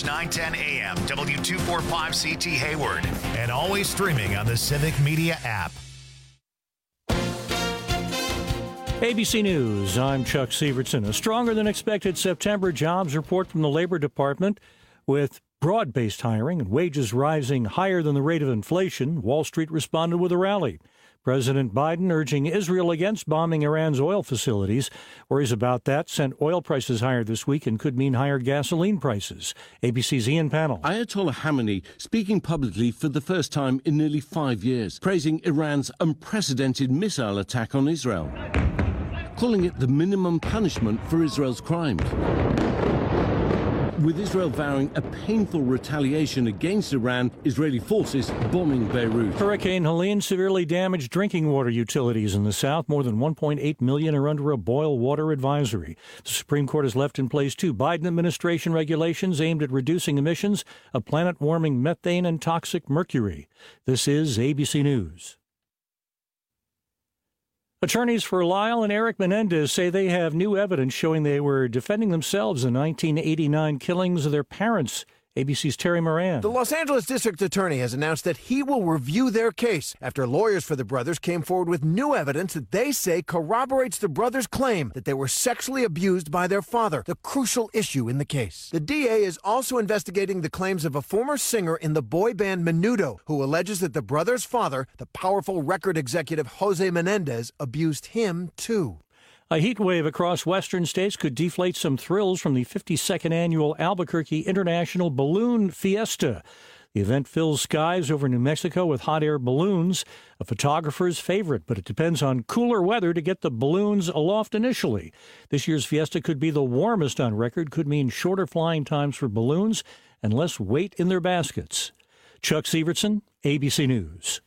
910 AM, W245CT Hayward, and always streaming on the Civic Media app. ABC News, I'm Chuck Sievertson. A stronger than expected September jobs report from the Labor Department with broad-based hiring and wages rising higher than the rate of inflation. Wall Street responded with a rally. President Biden urging Israel against bombing Iran's oil facilities. Worries about that sent oil prices higher this week and could mean higher gasoline prices. ABC's Ian Pannell. Ayatollah Khamenei speaking publicly for the first time in nearly 5 years, praising Iran's unprecedented missile attack on Israel, calling it the minimum punishment for Israel's crimes. With Israel vowing a painful retaliation against Iran, Israeli forces bombing Beirut. Hurricane Helene severely damaged drinking water utilities in the south. More than 1.8 million are under a boil water advisory. The Supreme Court has left in place two Biden administration regulations aimed at reducing emissions of planet-warming methane and toxic mercury. This is ABC News. Attorneys for Lyle and Eric Menendez say they have new evidence showing they were defending themselves in 1989 killings of their parents. ABC's Terry Moran. The Los Angeles District Attorney has announced that he will review their case after lawyers for the brothers came forward with new evidence that they say corroborates the brothers' claim that they were sexually abused by their father, the crucial issue in the case. The DA is also investigating the claims of a former singer in the boy band Menudo, who alleges that the brothers' father, the powerful record executive Jose Menendez, abused him too. A heat wave across western states could deflate some thrills from the 52nd annual Albuquerque International Balloon Fiesta. The event fills skies over New Mexico with hot air balloons, a photographer's favorite, but it depends on cooler weather to get the balloons aloft initially. This year's fiesta could be the warmest on record, could mean shorter flying times for balloons and less weight in their baskets. Chuck Sievertson, ABC News.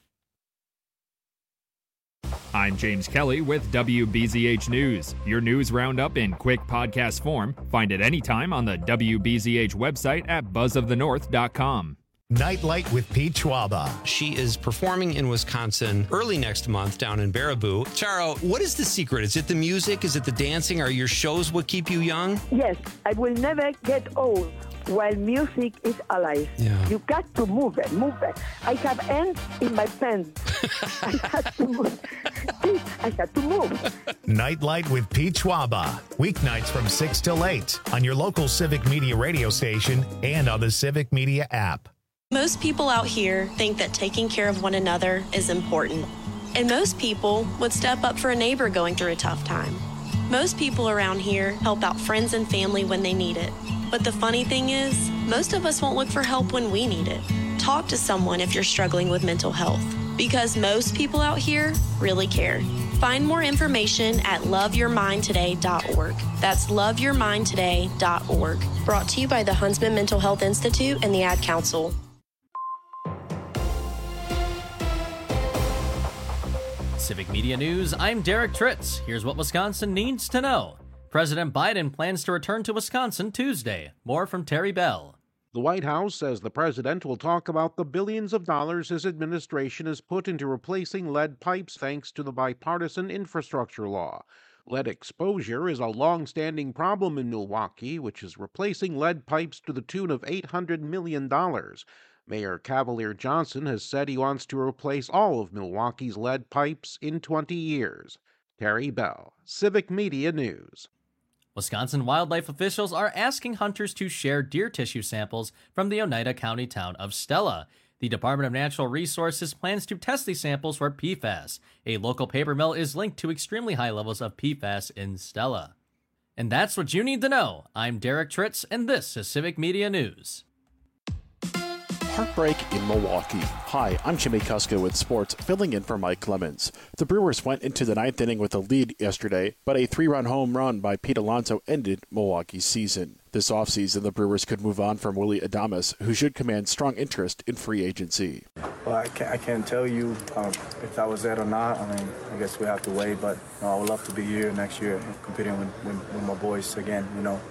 I'm James Kelly with WBZH News. Your news roundup in quick podcast form. Find it anytime on the WBZH website at buzzofthenorth.com. Nightlight with Pete Schwaba. She is performing in Wisconsin early next month down in Baraboo. Charo, what is the secret? Is it the music? Is it the dancing? Are your shows what keep you young? Yes, I will never get old while music is alive. Yeah. You got to move it. I have ants in my pants. I have to move. I have to move. Nightlight with Pete Schwaba. Weeknights from 6 till 8 on your local Civic Media radio station and on the Civic Media app. Most people out here think that taking care of one another is important. And most people would step up for a neighbor going through a tough time. Most people around here help out friends and family when they need it. But the funny thing is, most of us won't look for help when we need it. Talk to someone if you're struggling with mental health, because most people out here really care. Find more information at loveyourmindtoday.org. That's loveyourmindtoday.org. Brought to you by the Huntsman Mental Health Institute and the Ad Council. Civic Media News, I'm Derek Tritz. Here's what Wisconsin needs to know. President Biden plans to return to Wisconsin Tuesday. More from Terry Bell. The White House says the president will talk about the billions of dollars his administration has put into replacing lead pipes thanks to the bipartisan infrastructure law. Lead exposure is a long-standing problem in Milwaukee, which is replacing lead pipes to the tune of $800 million. Mayor Cavalier Johnson has said he wants to replace all of Milwaukee's lead pipes in 20 years. Terry Bell, Civic Media News. Wisconsin wildlife officials are asking hunters to share deer tissue samples from the Oneida County town of Stella. The Department of Natural Resources plans to test these samples for PFAS. A local paper mill is linked to extremely high levels of PFAS in Stella. And that's what you need to know. I'm Derek Tritz, and this is Civic Media News. Heartbreak in Milwaukee. Hi, I'm Jimmy Kuska with sports, filling in for Mike Clemens. The Brewers went into the ninth inning with a lead yesterday, but a 3-run home run by Pete Alonso ended Milwaukee's season. This offseason, the Brewers could move on from Willie Adames, who should command strong interest in free agency. Well, I can't tell you if that was it or not. I mean, I guess we have to wait, but I would love to be here next year competing with my boys again,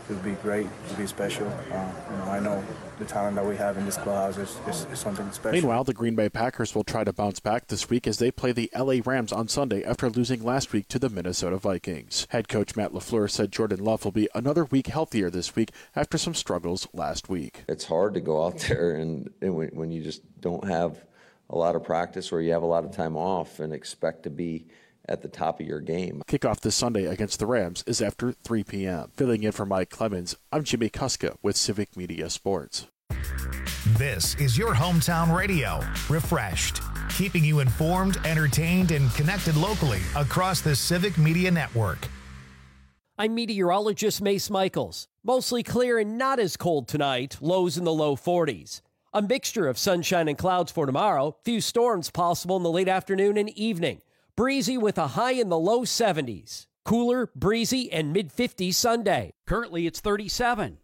would be great. It would be special. I know the talent that we have in this clubhouse is something special. Meanwhile, the Green Bay Packers will try to bounce back this week as they play the LA Rams on Sunday after losing last week to the Minnesota Vikings. Head coach Matt LaFleur said Jordan Love will be another week healthier this week after some struggles last week. It's hard to go out there and when you just don't have a lot of practice or you have a lot of time off and expect to be at the top of your game. Kickoff this Sunday against the Rams is after 3 p.m. Filling in for Mike Clemens, I'm Jimmy Kuska with Civic Media Sports. This is your hometown radio, Refreshed, keeping you informed, entertained, and connected locally across the Civic Media Network. I'm meteorologist Mace Michaels. Mostly clear and not as cold tonight, lows in the low 40s. A mixture of sunshine and clouds for tomorrow, few storms possible in the late afternoon and evening. Breezy with a high in the low 70s. Cooler, breezy, and mid-50s Sunday. Currently, it's 37.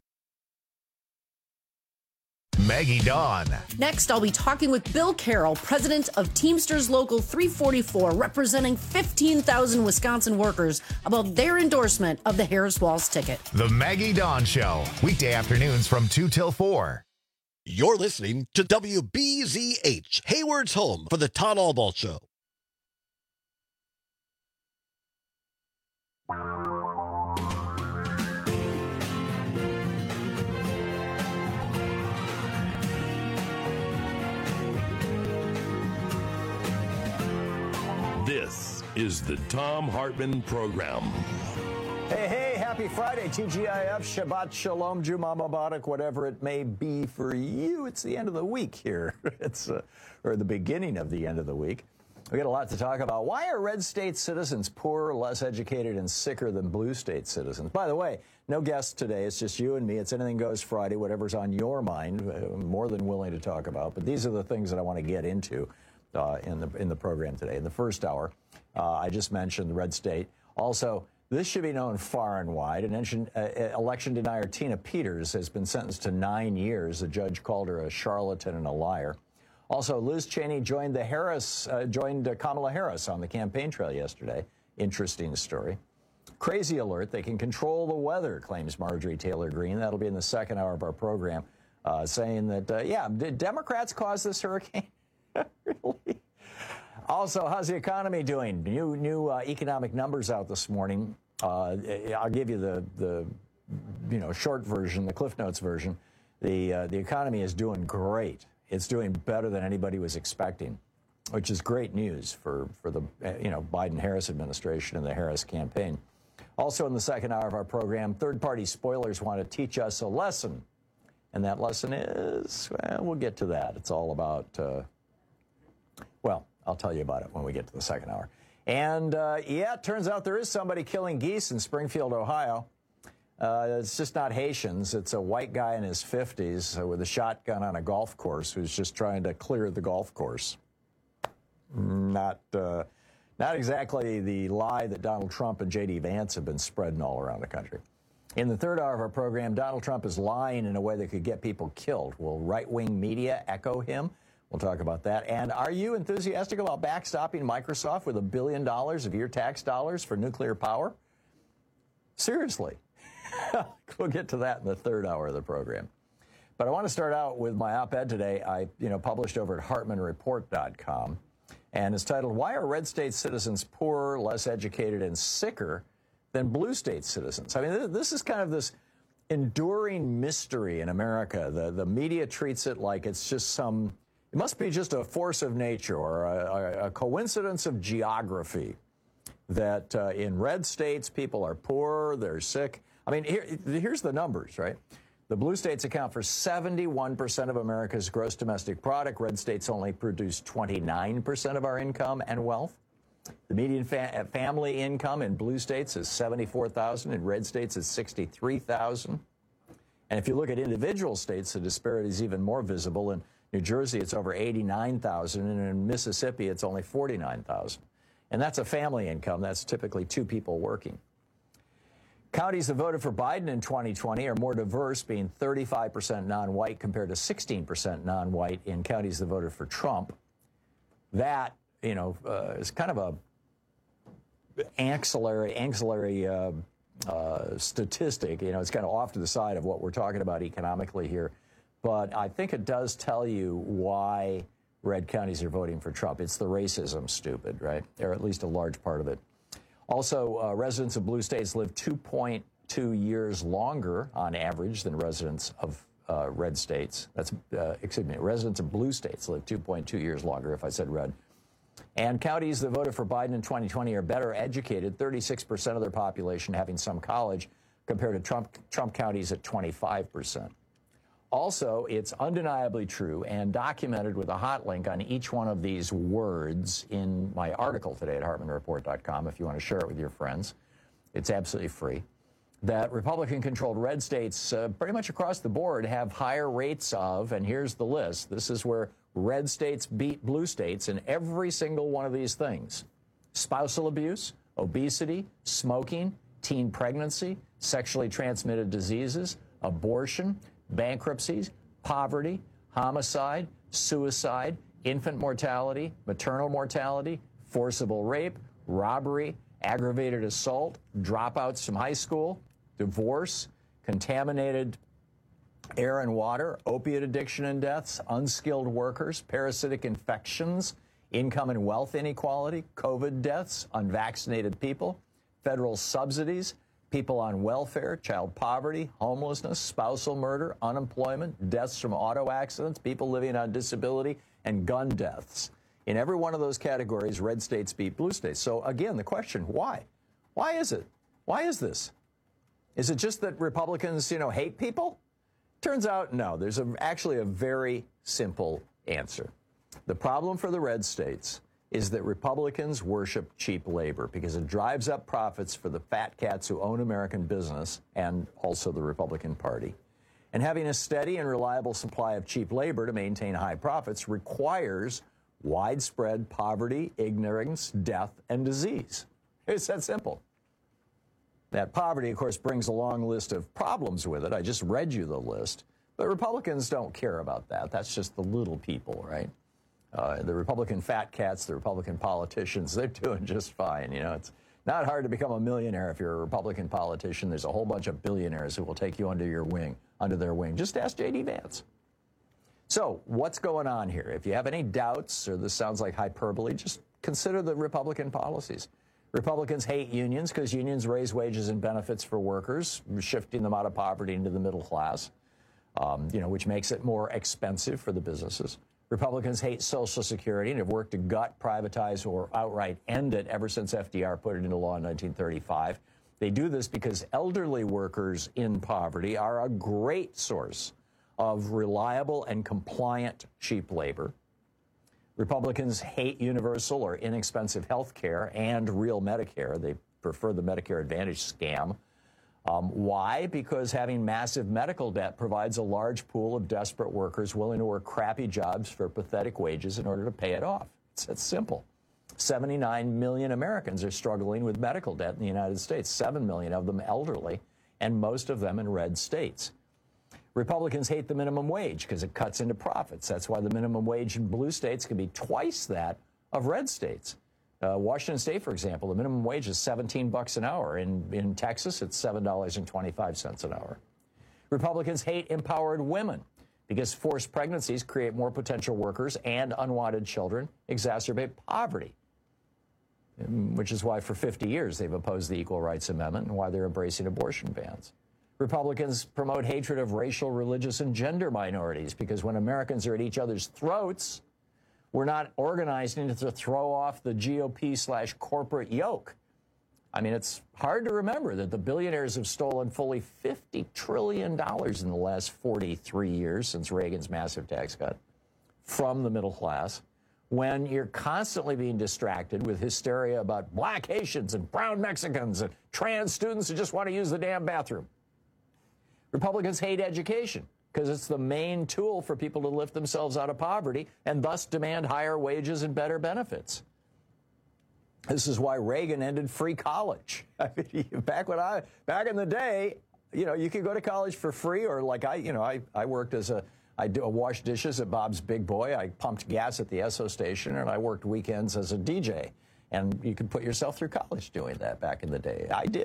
Maggie Dawn. Next, I'll be talking with Bill Carroll, president of Teamsters Local 344, representing 15,000 Wisconsin workers, about their endorsement of the Harris Walls ticket. The Maggie Dawn Show, weekday afternoons from 2 till 4. You're listening to WBZH, Hayward's home for the Todd Albaugh Show. This is the Thom Hartmann Program. Hey, happy Friday, TGIF, Shabbat Shalom, Juma Mubarak, whatever it may be for you. It's the end of the week here. It's or the beginning of the end of the week. We got a lot to talk about. Why are red state citizens poorer, less educated, and sicker than blue state citizens? By the way, no guests today. It's just you and me. It's Anything Goes Friday, whatever's on your mind. I'm more than willing to talk about. But these are the things that I want to get into in the program today. In the first hour, I just mentioned the red state. Also, this should be known far and wide. Election denier Tina Peters has been sentenced to 9 years. The judge called her a charlatan and a liar. Also, Liz Cheney joined Kamala Harris on the campaign trail yesterday. Interesting story. Crazy alert. They can control the weather, claims Marjorie Taylor Greene. That'll be in the second hour of our program, saying that, did Democrats cause this hurricane? Really? Also, how's the economy doing? New economic numbers out this morning. I'll give you the short version, the Cliff Notes version. The economy is doing great. It's doing better than anybody was expecting, which is great news for the Biden-Harris administration and the Harris campaign. Also, in the second hour of our program, third-party spoilers want to teach us a lesson, and that lesson is, we'll get to that. It's all about, I'll tell you about it when we get to the second hour. And, it turns out there is somebody killing geese in Springfield, Ohio. It's just not Haitians. It's a white guy in his 50s with a shotgun on a golf course who's just trying to clear the golf course. Not exactly the lie that Donald Trump and J.D. Vance have been spreading all around the country. In the third hour of our program, Donald Trump is lying in a way that could get people killed. Will right-wing media echo him? We'll talk about that. And are you enthusiastic about backstopping Microsoft with $1 billion of your tax dollars for nuclear power? Seriously. We'll get to that in the third hour of the program. But I want to start out with my op-ed today I published over at HartmanReport.com. And it's titled, Why Are Red State Citizens Poorer, Less Educated, and Sicker Than Blue State Citizens? I mean, this is kind of this enduring mystery in America. The media treats it like it's just it must be just a force of nature or a coincidence of geography that in red states, people are poor, they're sick. I mean, here's the numbers, right? The blue states account for 71% of America's gross domestic product. Red states only produce 29% of our income and wealth. The median family income in blue states is $74,000. In red states, it's $63,000. And if you look at individual states, the disparity is even more visible. In New Jersey, it's over $89,000, and in Mississippi, it's only $49,000. And that's a family income. That's typically two people working. Counties that voted for Biden in 2020 are more diverse, being 35% non-white compared to 16% non-white in counties that voted for Trump. That, is kind of a ancillary statistic. You know, it's kind of off to the side of what we're talking about economically here. But I think it does tell you why red counties are voting for Trump. It's the racism, stupid, right? Or at least a large part of it. Also, residents of blue states live 2.2 years longer on average than residents of red states. Residents of blue states live 2.2 years longer, if I said red. And counties that voted for Biden in 2020 are better educated, 36% of their population having some college, compared to Trump counties at 25%. Also, it's undeniably true and documented with a hot link on each one of these words in my article today at HartmanReport.com if you want to share it with your friends. It's absolutely free. That Republican-controlled red states pretty much across the board have higher rates of, and here's the list, this is where red states beat blue states in every single one of these things: spousal abuse, obesity, smoking, teen pregnancy, sexually transmitted diseases, abortion, bankruptcies, poverty, homicide, suicide, infant mortality, maternal mortality, forcible rape, robbery, aggravated assault, dropouts from high school, divorce, contaminated air and water, opiate addiction and deaths, unskilled workers, parasitic infections, income and wealth inequality, COVID deaths, unvaccinated people, federal subsidies, people on welfare, child poverty, homelessness, spousal murder, unemployment, deaths from auto accidents, people living on disability, and gun deaths. In every one of those categories, red states beat blue states. So again, the question, why? Why is it? Why is this? Is it just that Republicans, hate people? Turns out, no. There's actually a very simple answer. The problem for the red states is that Republicans worship cheap labor because it drives up profits for the fat cats who own American business and also the Republican Party. And having a steady and reliable supply of cheap labor to maintain high profits requires widespread poverty, ignorance, death, and disease. It's that simple. That poverty, of course, brings a long list of problems with it. I just read you the list. But Republicans don't care about that. That's just the little people, right? The Republican fat cats, the Republican politicians, they're doing just fine. It's not hard to become a millionaire if you're a Republican politician. There's a whole bunch of billionaires who will take you under their wing. Just ask J.D. Vance. So what's going on here? If you have any doubts or this sounds like hyperbole, just consider the Republican policies. Republicans hate unions because unions raise wages and benefits for workers, shifting them out of poverty into the middle class, which makes it more expensive for the businesses. Republicans hate Social Security and have worked to gut, privatize, or outright end it ever since FDR put it into law in 1935. They do this because elderly workers in poverty are a great source of reliable and compliant cheap labor. Republicans hate universal or inexpensive health care and real Medicare. They prefer the Medicare Advantage scam. Why? Because having massive medical debt provides a large pool of desperate workers willing to work crappy jobs for pathetic wages in order to pay it off. It's that simple. 79 million Americans are struggling with medical debt in the United States, 7 million of them elderly, and most of them in red states. Republicans hate the minimum wage because it cuts into profits. That's why the minimum wage in blue states can be twice that of red states. Washington State, for example, the minimum wage is $17 an hour. In Texas, it's $7.25 an hour. Republicans hate empowered women because forced pregnancies create more potential workers and unwanted children exacerbate poverty, which is why for 50 years they've opposed the Equal Rights Amendment and why they're embracing abortion bans. Republicans promote hatred of racial, religious, and gender minorities because when Americans are at each other's throats, we're not organizing to throw off the GOP/corporate yoke. I mean, it's hard to remember that the billionaires have stolen fully $50 trillion in the last 43 years since Reagan's massive tax cut from the middle class, when you're constantly being distracted with hysteria about black Haitians and brown Mexicans and trans students who just want to use the damn bathroom. Republicans hate education because it's the main tool for people to lift themselves out of poverty and thus demand higher wages and better benefits. This is why Reagan ended free college. I mean, back in the day, you could go to college for free, or like I worked I washed dishes at Bob's Big Boy. I pumped gas at the Esso station, and I worked weekends as a DJ. And you could put yourself through college doing that back in the day. I did.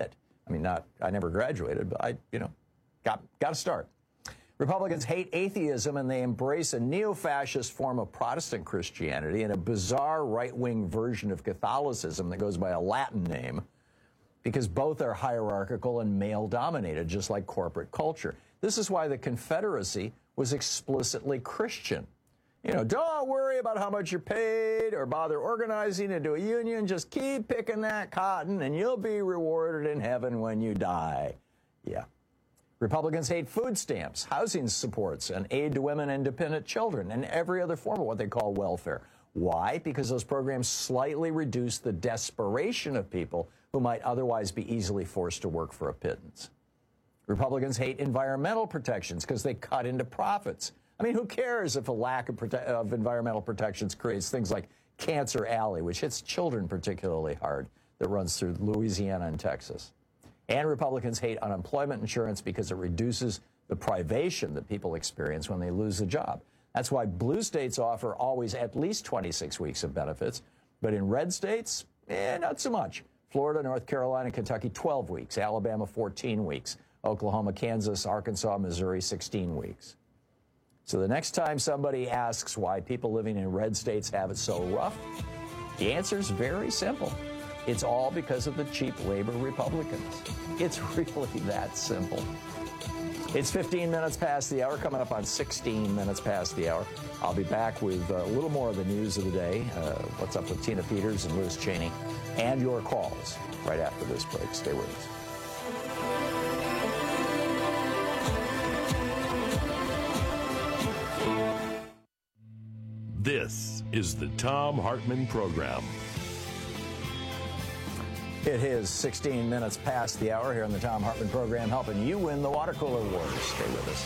I mean, I never graduated, but I got to start. Republicans hate atheism, and they embrace a neo-fascist form of Protestant Christianity and a bizarre right-wing version of Catholicism that goes by a Latin name, because both are hierarchical and male-dominated, just like corporate culture. This is why the Confederacy was explicitly Christian. Don't worry about how much you're paid or bother organizing into a union. Just keep picking that cotton, and you'll be rewarded in heaven when you die. Yeah. Republicans hate food stamps, housing supports, and aid to women and dependent children, and every other form of what they call welfare. Why? Because those programs slightly reduce the desperation of people who might otherwise be easily forced to work for a pittance. Republicans hate environmental protections because they cut into profits. I mean, who cares if a lack of environmental protections creates things like Cancer Alley, which hits children particularly hard, that runs through Louisiana and Texas. And Republicans hate unemployment insurance because it reduces the privation that people experience when they lose a job. That's why blue states offer always at least 26 weeks of benefits, but in red states, not so much. Florida, North Carolina, Kentucky, 12 weeks. Alabama, 14 weeks. Oklahoma, Kansas, Arkansas, Missouri, 16 weeks. So the next time somebody asks why people living in red states have it so rough, the answer is very simple. It's all because of the cheap labor Republicans. It's really that simple. It's 15 minutes past the hour, coming up on 16 minutes past the hour. I'll be back with a little more of the news of the day, what's up with Tina Peters and Liz Cheney, and your calls right after this break. Stay with us. This is the Thom Hartmann Program. It is 16 minutes past the hour here on the Thom Hartmann Program, helping you win the water cooler wars. Stay with us.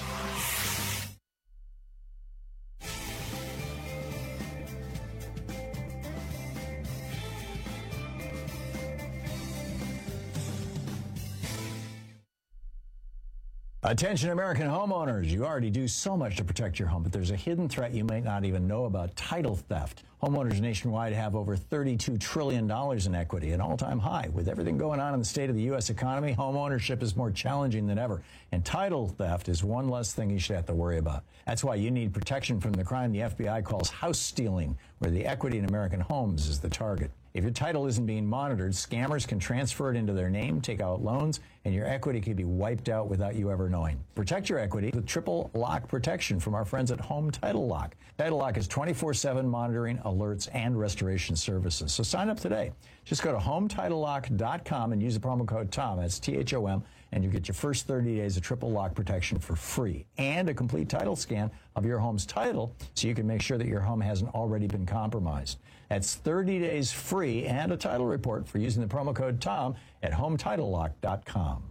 Attention American homeowners, you already do so much to protect your home, but there's a hidden threat you might not even know about: title theft. Homeowners nationwide have over $32 trillion in equity, an all-time high. With everything going on in the state of the U.S. economy, home ownership is more challenging than ever, and title theft is one less thing you should have to worry about. That's why you need protection from the crime the FBI calls house stealing, where the equity in American homes is the target. If your title isn't being monitored, scammers can transfer it into their name, take out loans, and your equity could be wiped out without you ever knowing. Protect your equity with triple lock protection from our friends at Home Title Lock. Title Lock is 24/7 monitoring, alerts, and restoration services. So sign up today. Just go to HomeTitleLock.com and use the promo code TOM, that's THOM, and you get your first 30 days of triple lock protection for free, and a complete title scan of your home's title so you can make sure that your home hasn't already been compromised. That's 30 days free and a title report for using the promo code TOM at HomeTitleLock.com.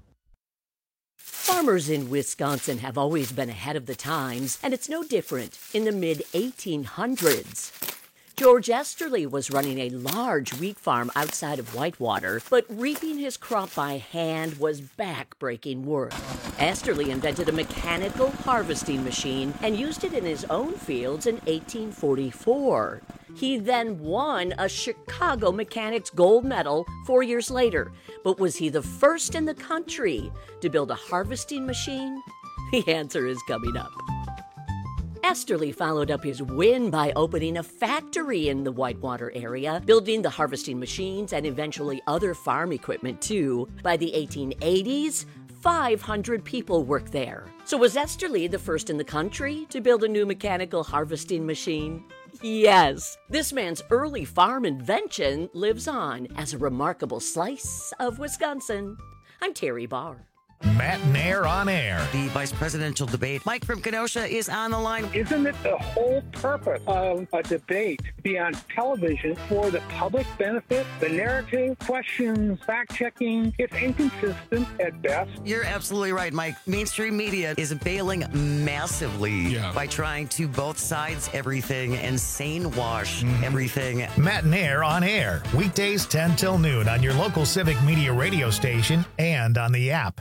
Farmers in Wisconsin have always been ahead of the times, and it's no different in the mid-1800s. George Esterly was running a large wheat farm outside of Whitewater, but reaping his crop by hand was back-breaking work. Esterly invented a mechanical harvesting machine and used it in his own fields in 1844. He then won a Chicago Mechanics Gold Medal 4 years later. But was he the first in the country to build a harvesting machine? The answer is coming up. Esterly followed up his win by opening a factory in the Whitewater area, building the harvesting machines and eventually other farm equipment too. By the 1880s, 500 people worked there. So was Esterly the first in the country to build a new mechanical harvesting machine? Yes, this man's early farm invention lives on as a remarkable slice of Wisconsin. I'm Terry Barr. Matt Nair on air. The vice presidential debate. Mike from Kenosha is on the line. Isn't it the whole purpose of a debate to be on television for the public benefit? The narrative, questions, fact-checking, it's inconsistent at best. You're absolutely right, Mike. Mainstream media is bailing massively by trying to both sides everything and sane wash everything. Matt Nair on air. Weekdays 10 till noon on your local Civic Media radio station and on the app.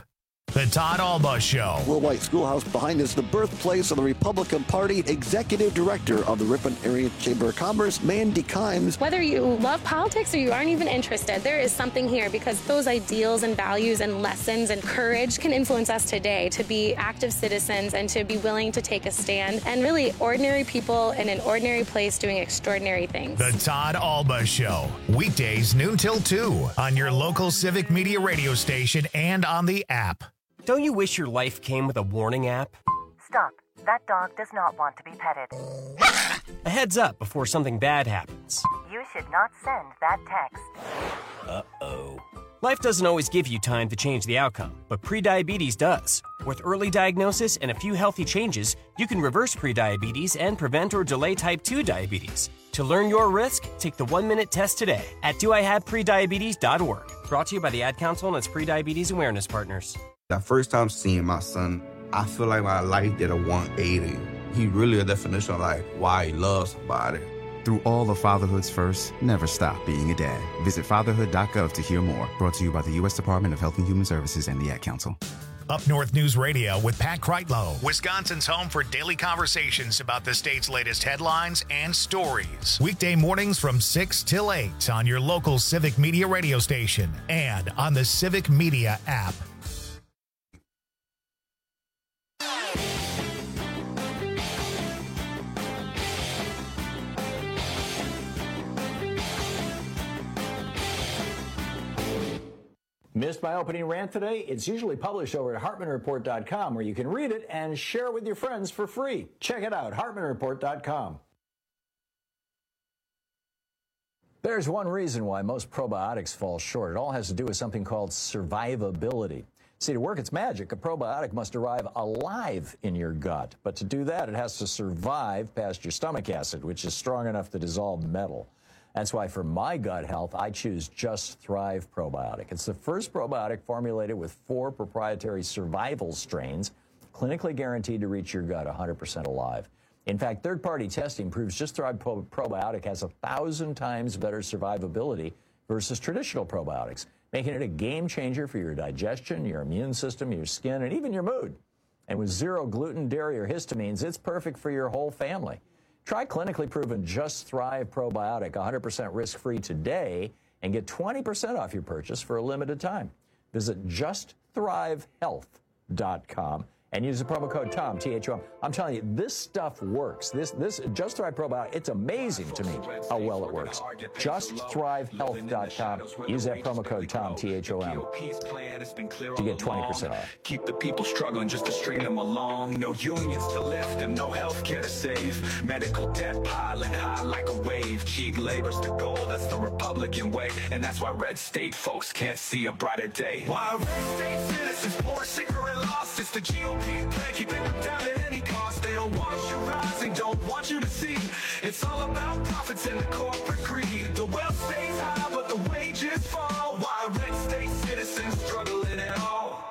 The Todd Alba Show. Will White Schoolhouse behind is the birthplace of the Republican Party. Executive Director of the Ripon Area Chamber of Commerce, Mandy Kimes. Whether you love politics or you aren't even interested, there is something here because those ideals and values and lessons and courage can influence us today to be active citizens and to be willing to take a stand and really ordinary people in an ordinary place doing extraordinary things. The Todd Alba Show. Weekdays noon till 2 on your local Civic Media radio station and on the app. Don't you wish your life came with a warning app? Stop. That dog does not want to be petted. A heads up before something bad happens. You should not send that text. Uh-oh. Life doesn't always give you time to change the outcome, but prediabetes does. With early diagnosis and a few healthy changes, you can reverse prediabetes and prevent or delay type 2 diabetes. To learn your risk, take the 1-minute test today at doihaveprediabetes.org. Brought to you by the Ad Council and its prediabetes awareness partners. The first time seeing my son, I feel like my life did a 180. He really a definition of like why he loves somebody. Through all of fatherhood's first, never stop being a dad. Visit fatherhood.gov to hear more. Brought to you by the U.S. Department of Health and Human Services and the Ad Council. Up North News Radio with Pat Kreitlow, Wisconsin's home for daily conversations about the state's latest headlines and stories. Weekday mornings from 6 till 8 on your local Civic Media radio station and on the Civic Media app. Missed my opening rant today? It's usually published over at HartmanReport.com, where you can read it and share it with your friends for free. Check it out, HartmanReport.com. There's one reason why most probiotics fall short. It all has to do with something called survivability. See, to work its magic, a probiotic must arrive alive in your gut. But to do that, it has to survive past your stomach acid, which is strong enough to dissolve metal. That's why for my gut health, I choose Just Thrive Probiotic. It's the first probiotic formulated with 4 proprietary survival strains, clinically guaranteed to reach your gut 100% alive. In fact, third-party testing proves Just Thrive Probiotic has 1,000 times better survivability versus traditional probiotics, making it a game changer for your digestion, your immune system, your skin, and even your mood. And with 0 gluten, dairy, or histamines, it's perfect for your whole family. Try clinically proven Just Thrive Probiotic 100% risk-free today and get 20% off your purchase for a limited time. Visit JustThriveHealth.com and use the promo code TOM, T-H-O-M. I'm telling you, this stuff works. This Just Thrive Probiotic, it's amazing to me how well it works. JustThriveHealth.com. Use that promo code TOM, T-H-O-M, to get 20% off. Keep the people struggling just to string them along. No unions to lift them, no health care to save. Medical debt piling high like a wave. Cheap labor's the goal, that's the Republican way. And that's why red state folks can't see a brighter day. Why red state citizens poor, sicker, and lost. It's the GOP. Keeping them down at any cost. They don't want you rising, don't want you to see. It's all about profits and the corporate greed. The wealth stays high, but the wages fall. Why red state citizens struggling at all?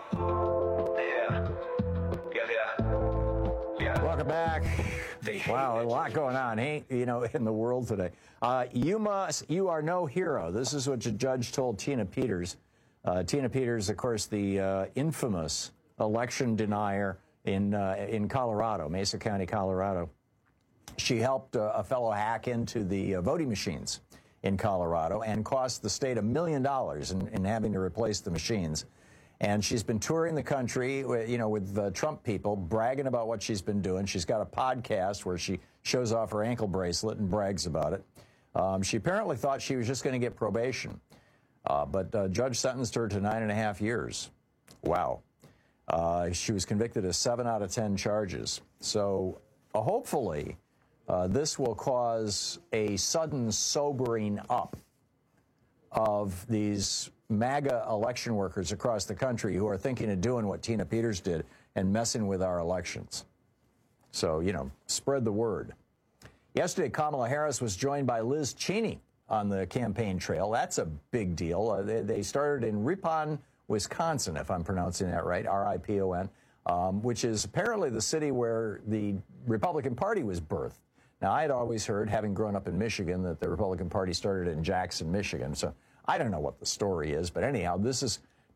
Yeah. Welcome back. Wow, a lot going on, in the world today. You are no hero. This is what the judge told Tina Peters. Tina Peters, of course, the infamous election denier in Colorado, Mesa County, Colorado. She helped a fellow hack into the voting machines in Colorado and cost the state $1 million in having to replace the machines. And she's been touring the country, with Trump people, bragging about what she's been doing. She's got a podcast where she shows off her ankle bracelet and brags about it. She apparently thought she was just going to get probation, but judge sentenced her to 9.5 years. Wow. She was convicted of 7 out of 10 charges. So hopefully this will cause a sudden sobering up of these MAGA election workers across the country who are thinking of doing what Tina Peters did and messing with our elections. So, spread the word. Yesterday, Kamala Harris was joined by Liz Cheney on the campaign trail. That's a big deal. They started in Ripon, Wisconsin, if I'm pronouncing that right, R-I-P-O-N, which is apparently the city where the Republican Party was birthed. Now, I had always heard, having grown up in Michigan, that the Republican Party started in Jackson, Michigan. So I don't know what the story is, but anyhow, this is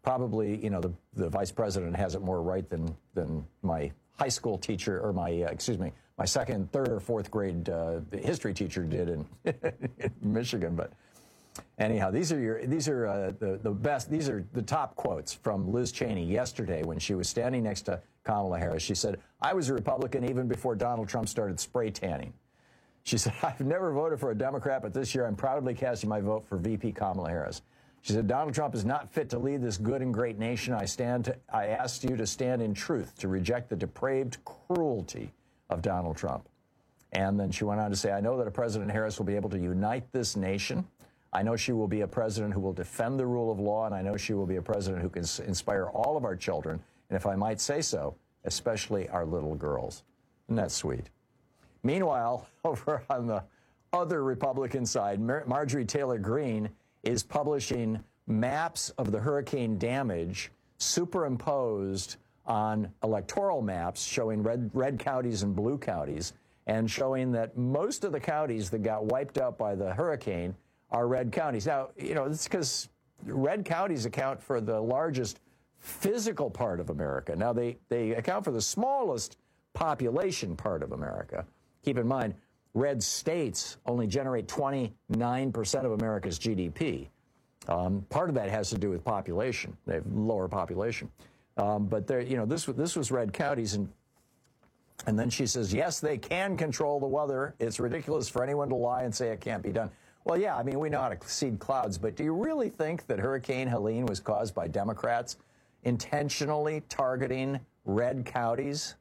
Probably, the vice president has it more right than my high school teacher, or my second, third, or fourth grade history teacher did in Michigan. But anyhow, these are the best. These are the top quotes from Liz Cheney yesterday when she was standing next to Kamala Harris. She said, "I was a Republican even before Donald Trump started spray tanning." She said, "I've never voted for a Democrat, but this year I'm proudly casting my vote for VP Kamala Harris." She said, "Donald Trump is not fit to lead this good and great nation. I asked you to stand in truth, to reject the depraved cruelty of Donald Trump." And then she went on to say, "I know that a President Harris will be able to unite this nation. I know she will be a president who will defend the rule of law, and I know she will be a president who can inspire all of our children, and if I might say so, especially our little girls." Isn't that sweet? Meanwhile, over on the other Republican side, Marjorie Taylor Greene is publishing maps of the hurricane damage superimposed on electoral maps showing red counties and blue counties, and showing that most of the counties that got wiped out by the hurricane are red counties. Now, it's because red counties account for the largest physical part of America. Now, they account for the smallest population part of America. Keep in mind, red states only generate 29% of America's GDP. Part of that has to do with population. They have lower population. But this was red counties, and then she says, yes, they can control the weather. It's ridiculous for anyone to lie and say it can't be done. Well, yeah, I mean, we know how to seed clouds, but do you really think that Hurricane Helene was caused by Democrats intentionally targeting red counties?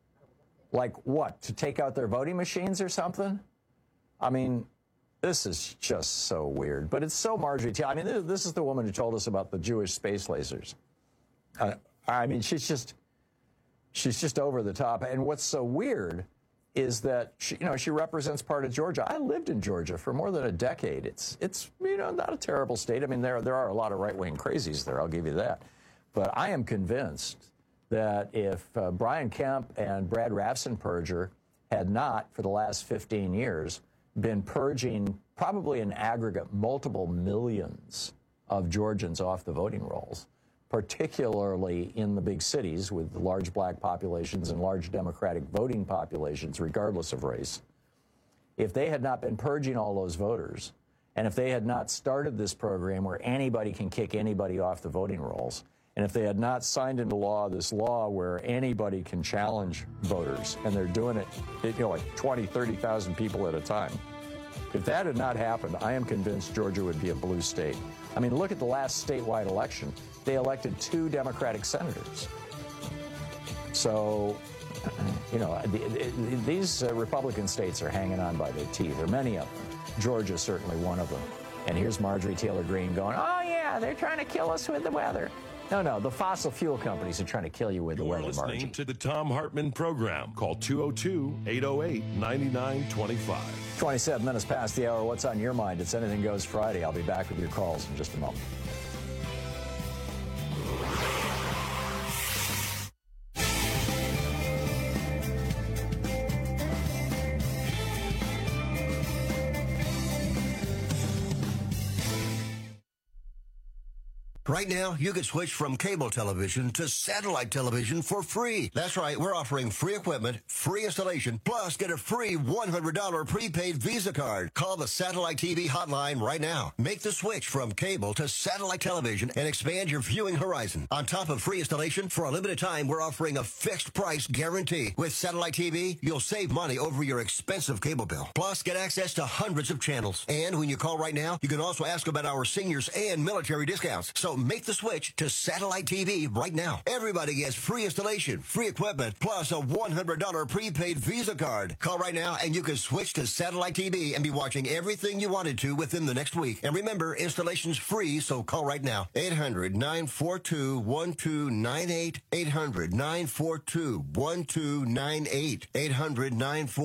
Like what, to take out their voting machines or something? I mean, this is just so weird. But it's so Marjorie Taylor. I mean, this is the woman who told us about the Jewish space lasers. I mean, she's just over the top. And what's so weird is that she represents part of Georgia. I lived in Georgia for more than a decade. It's not a terrible state. I mean, there are a lot of right-wing crazies there, I'll give you that. But I am convinced that if Brian Kemp and Brad Raffensperger had not, for the last 15 years, been purging probably in aggregate multiple millions of Georgians off the voting rolls, particularly in the big cities with large black populations and large Democratic voting populations, regardless of race, if they had not been purging all those voters, and if they had not started this program where anybody can kick anybody off the voting rolls, and if they had not signed into law this law where anybody can challenge voters, and they're doing it, like 20, 30,000 people at a time, if that had not happened, I am convinced Georgia would be a blue state. I mean, look at the last statewide election. They elected 2 Democratic senators. So, these Republican states are hanging on by their teeth. There are many of them. Georgia's certainly one of them. And here's Marjorie Taylor Greene going, oh, yeah, they're trying to kill us with the weather. No, the fossil fuel companies are trying to kill you with the weather, Margie. You're listening to the Thom Hartmann Program. Call 202-808-9925. 27 minutes past the hour. What's on your mind? It's Anything Goes Friday. I'll be back with your calls in just a moment. Right now, you can switch from cable television to satellite television for free. That's right, we're offering free equipment, free installation, plus get a free $100 prepaid Visa card. Call the Satellite TV hotline right now. Make the switch from cable to satellite television and expand your viewing horizon. On top of free installation, for a limited time, we're offering a fixed price guarantee. With Satellite TV, you'll save money over your expensive cable bill. Plus, get access to hundreds of channels. And when you call right now, you can also ask about our seniors and military discounts. So make the switch to Satellite TV right now. Everybody gets free installation, free equipment, plus a $100 prepaid Visa card. Call right now and you can switch to Satellite TV and be watching everything you wanted to within the next week. And remember, installation's free, so call right now. 800-942-1298. 800-942-1298.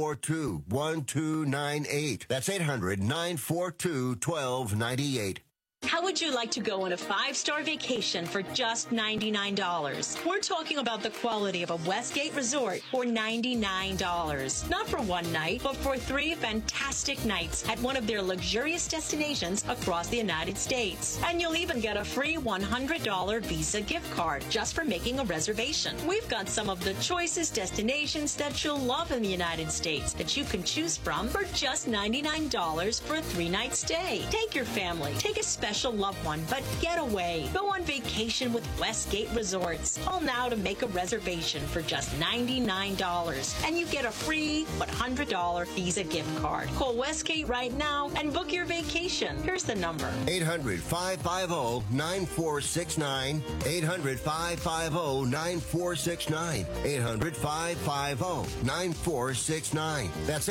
800-942-1298. That's 800-942-1298. How would you like to go on a 5-star vacation for just $99? We're talking about the quality of a Westgate resort for $99. Not for one night, but for 3 fantastic nights at one of their luxurious destinations across the United States. And you'll even get a free $100 Visa gift card just for making a reservation. We've got some of the choicest destinations that you'll love in the United States that you can choose from for just $99 for a 3-night stay. Take your family, take a special loved one, but get away. Go on vacation with Westgate Resorts. Call now to make a reservation for just $99, and you get a free $100 Visa gift card. Call Westgate right now and book your vacation. Here's the number. 800-550-9469. 800-550-9469. 800-550-9469. That's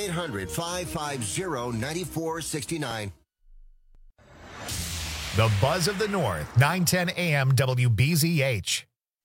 800-550-9469. The Buzz of the North, 910 AM WBZH.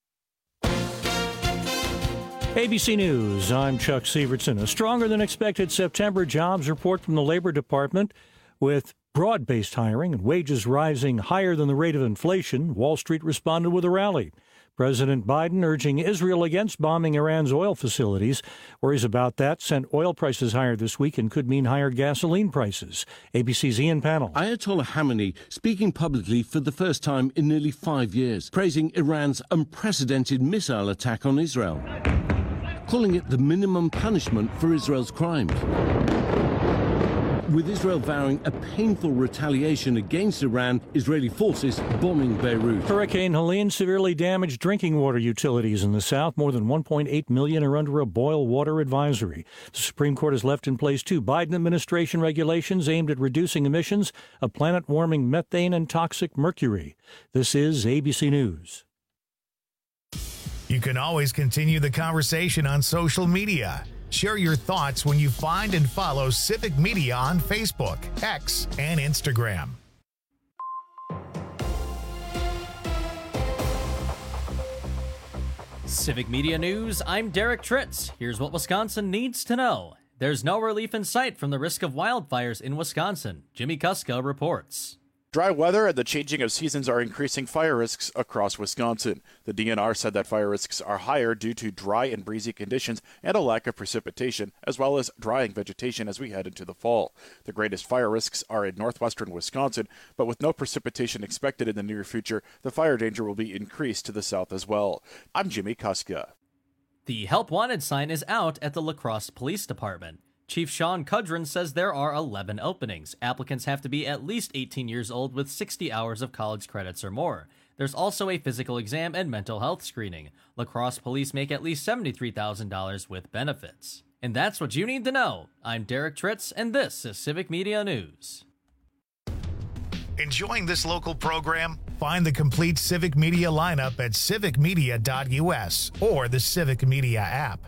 ABC News, I'm Chuck Sievertson. A stronger than expected September jobs report from the Labor Department with broad-based hiring and wages rising higher than the rate of inflation. Wall Street responded with a rally. President Biden urging Israel against bombing Iran's oil facilities. Worries about that sent oil prices higher this week and could mean higher gasoline prices. ABC's Ian Pannell. Ayatollah Khamenei speaking publicly for the first time in nearly 5 years, praising Iran's unprecedented missile attack on Israel, calling it the minimum punishment for Israel's crimes. With Israel vowing a painful retaliation against Iran, Israeli forces bombing Beirut. Hurricane Helene severely damaged drinking water utilities in the south. More than 1.8 million are under a boil water advisory. The Supreme Court has left in place 2 Biden administration regulations aimed at reducing emissions of planet-warming methane and toxic mercury. This is ABC News. You can always continue the conversation on social media. Share your thoughts when you find and follow Civic Media on Facebook, X, and Instagram. Civic Media News, I'm Derek Tritz. Here's what Wisconsin needs to know. There's no relief in sight from the risk of wildfires in Wisconsin. Jimmy Kuska reports. Dry weather and the changing of seasons are increasing fire risks across Wisconsin. The DNR said that fire risks are higher due to dry and breezy conditions and a lack of precipitation, as well as drying vegetation as we head into the fall. The greatest fire risks are in northwestern Wisconsin, but with no precipitation expected in the near future, the fire danger will be increased to the south as well. I'm Jimmy Kuska. The Help Wanted sign is out at the La Crosse Police Department. Chief Sean Cudron says there are 11 openings. Applicants have to be at least 18 years old with 60 hours of college credits or more. There's also a physical exam and mental health screening. La Crosse police make at least $73,000 with benefits. And that's what you need to know. I'm Derek Tritz, and this is Civic Media News. Enjoying this local program? Find the complete Civic Media lineup at civicmedia.us or the Civic Media app.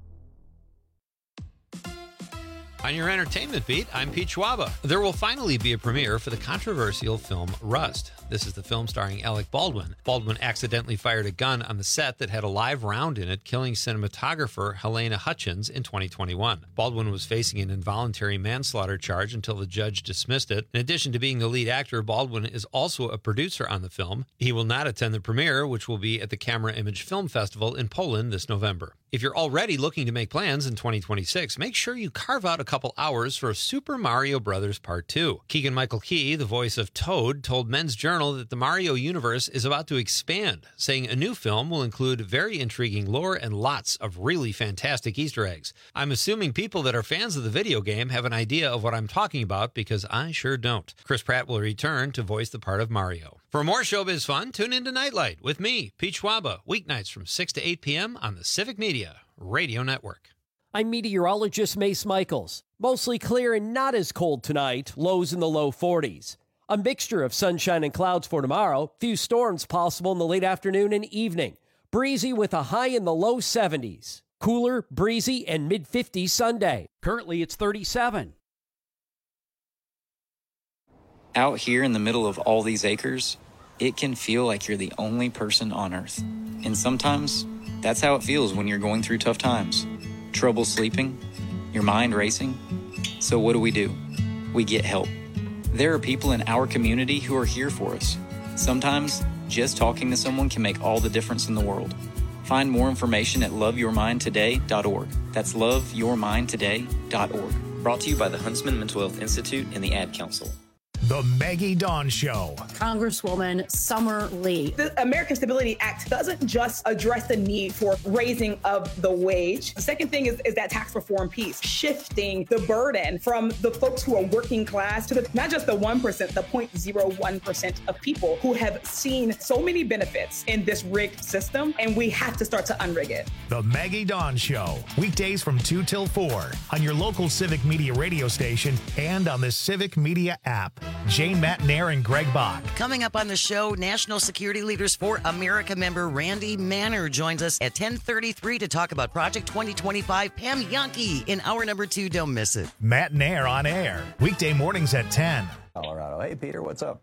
On your entertainment beat, I'm Pete Schwaba. There will finally be a premiere for the controversial film Rust. This is the film starring Alec Baldwin. Baldwin accidentally fired a gun on the set that had a live round in it, killing cinematographer Helena Hutchins in 2021. Baldwin was facing an involuntary manslaughter charge until the judge dismissed it. In addition to being the lead actor, Baldwin is also a producer on the film. He will not attend the premiere, which will be at the Camera Image Film Festival in Poland this November. If you're already looking to make plans in 2026, make sure you carve out a couple hours for Super Mario Bros. Part 2. Keegan-Michael Key, the voice of Toad, told Men's Journal that the Mario universe is about to expand, saying a new film will include very intriguing lore and lots of really fantastic Easter eggs. I'm assuming people that are fans of the video game have an idea of what I'm talking about, because I sure don't. Chris Pratt will return to voice the part of Mario. For more showbiz fun, tune into Nightlight with me, Pete Schwaba, weeknights from 6 to 8 p.m. on the Civic Media Radio Network. I'm meteorologist Mace Michaels. Mostly clear and not as cold tonight, lows in the low 40s. A mixture of sunshine and clouds for tomorrow, few storms possible in the late afternoon and evening. Breezy with a high in the low 70s. Cooler, breezy, and mid-50s Sunday. Currently it's 37. Out here in the middle of all these acres, it can feel like you're the only person on Earth. And sometimes, that's how it feels when you're going through tough times. Trouble sleeping, your mind racing. So what do? We get help. There are people in our community who are here for us. Sometimes, just talking to someone can make all the difference in the world. Find more information at loveyourmindtoday.org. That's loveyourmindtoday.org. Brought to you by the Huntsman Mental Health Institute and the Ad Council. The Maggie Dawn Show. Congresswoman Summer Lee. The American Stability Act doesn't just address the need for raising of the wage. The second thing is that tax reform piece, shifting the burden from the folks who are working class to not just the 1%, the 0.01% of people who have seen so many benefits in this rigged system, and we have to start to unrig it. The Maggie Dawn Show. Weekdays from 2 till 4 on your local Civic Media radio station and on the Civic Media app. Jane Matnair and Greg Bach. Coming up on the show, National Security Leaders for America member Randy Manner joins us at 10:33 to talk about Project 2025. Pam Yankee in hour number 2. Don't miss it. Matnair on air. Weekday mornings at 10. Colorado. Hey, Peter, what's up?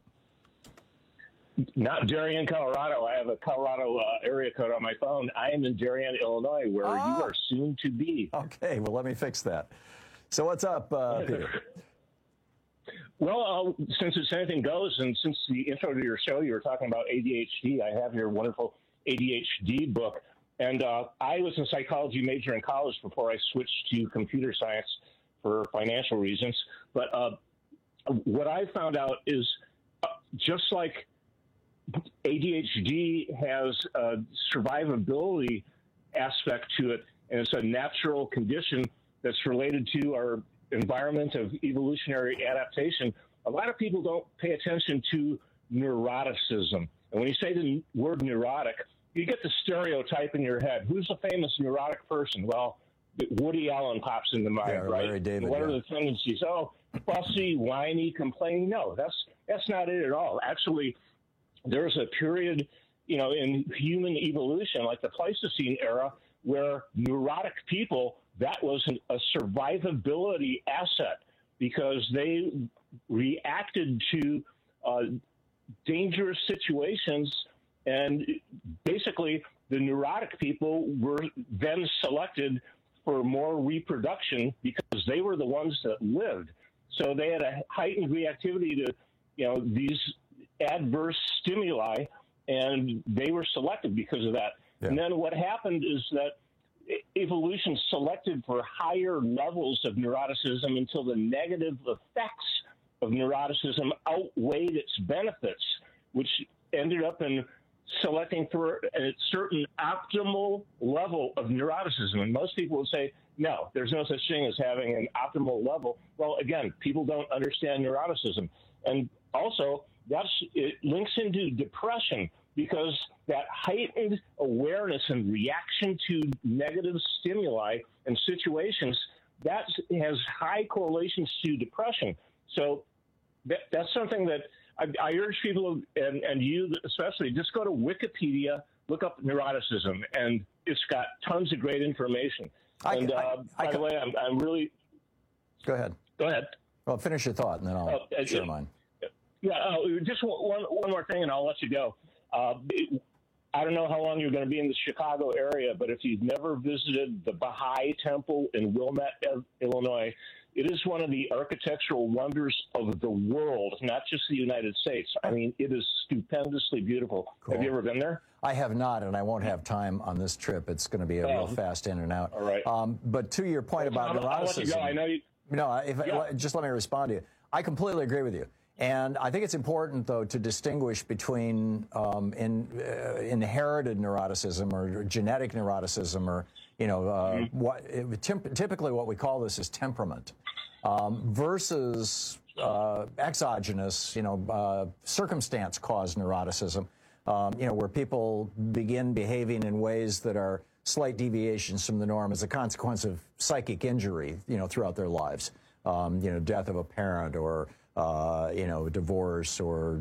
Not Darien, Colorado. I have a Colorado area code on my phone. I am in Darien, Illinois, where you are soon to be. Okay, well, let me fix that. So what's up, Peter? Well, since it's anything goes, and since the intro to your show, you were talking about ADHD, I have your wonderful ADHD book. And I was a psychology major in college before I switched to computer science for financial reasons. But what I found out is just like ADHD has a survivability aspect to it, and it's a natural condition that's related to our environment of evolutionary adaptation, a lot of people don't pay attention to neuroticism. And when you say the word neurotic, you get the stereotype in your head. Who's a famous neurotic person? Well, Woody Allen pops into mind, right? Larry David, what are the tendencies? Oh, fussy, whiny, complaining. No, that's not it at all. Actually, there's a period, in human evolution, like the Pleistocene era, where neurotic people, that was a survivability asset because they reacted to dangerous situations. And basically, the neurotic people were then selected for more reproduction because they were the ones that lived. So they had a heightened reactivity to, these adverse stimuli, and they were selected because of that. Yeah. And then what happened is that evolution selected for higher levels of neuroticism until the negative effects of neuroticism outweighed its benefits, which ended up in selecting for a certain optimal level of neuroticism. And most people would say, no, there's no such thing as having an optimal level. Well, again, people don't understand neuroticism. And also, it links into depression, because that heightened awareness and reaction to negative stimuli and situations, that has high correlations to depression. So that's something that I urge people, and you especially, just go to Wikipedia, look up neuroticism, and it's got tons of great information. By the way, I'm really... Go ahead. Go ahead. Well, finish your thought, and then I'll share mine. Yeah, just one more thing, and I'll let you go. I don't know how long you're going to be in the Chicago area, but if you've never visited the Baha'i Temple in Wilmette, Illinois, it is one of the architectural wonders of the world, not just the United States. I mean, it is stupendously beautiful. Cool. Have you ever been there? I have not, and I won't have time on this trip. It's going to be a real fast in and out. All right. But to your point about neuroticism, I'll let you go. I know you. Just let me respond to you. I completely agree with you. And I think it's important, though, to distinguish between inherited neuroticism or genetic neuroticism, or typically what we call this is temperament, versus exogenous, circumstance-caused neuroticism, where people begin behaving in ways that are slight deviations from the norm as a consequence of psychic injury, throughout their lives, death of a parent, or divorce, or,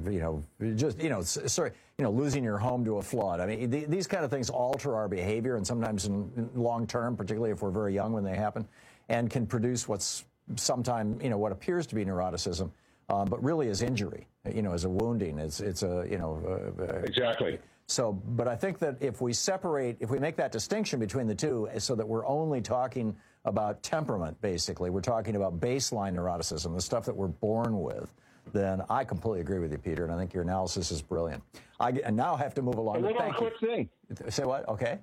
losing your home to a flood. I mean, these kind of things alter our behavior, and sometimes in long term, particularly if we're very young when they happen, and can produce what's sometimes, what appears to be neuroticism, but really is injury, as a wounding. It's exactly. So, but I think that if we make that distinction between the two, so that we're only talking about temperament, basically, we're talking about baseline neuroticism, the stuff that we're born with, then I completely agree with you, Peter, and I think your analysis is brilliant. I now have to move along. One more quick thing. Say what? Okay.